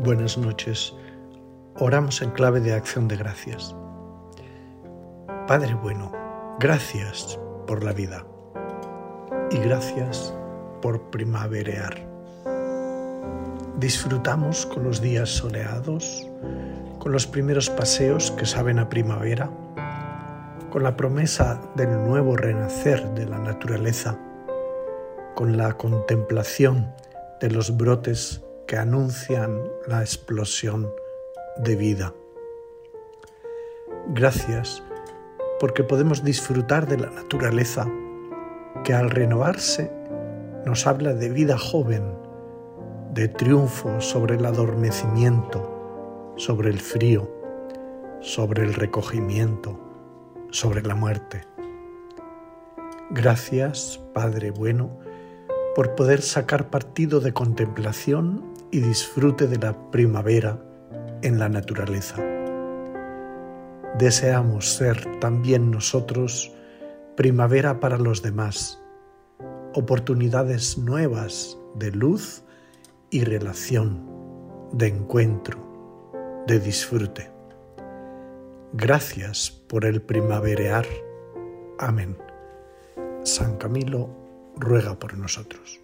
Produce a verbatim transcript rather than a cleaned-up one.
Buenas noches. Oramos en clave de acción de gracias. Padre bueno, gracias por la vida y gracias por primaverear. Disfrutamos con los días soleados, con los primeros paseos que saben a primavera, con la promesa del nuevo renacer de la naturaleza, con la contemplación de los brotes que anuncian la explosión de vida. Gracias porque podemos disfrutar de la naturaleza que al renovarse nos habla de vida joven, de triunfo sobre el adormecimiento, sobre el frío, sobre el recogimiento, sobre la muerte. Gracias, Padre bueno, por poder sacar partido de contemplación y disfrute de la primavera en la naturaleza. Deseamos ser también nosotros primavera para los demás, oportunidades nuevas de luz y relación, de encuentro, de disfrute. Gracias por el primaverear. Amén. San Camilo ruega por nosotros.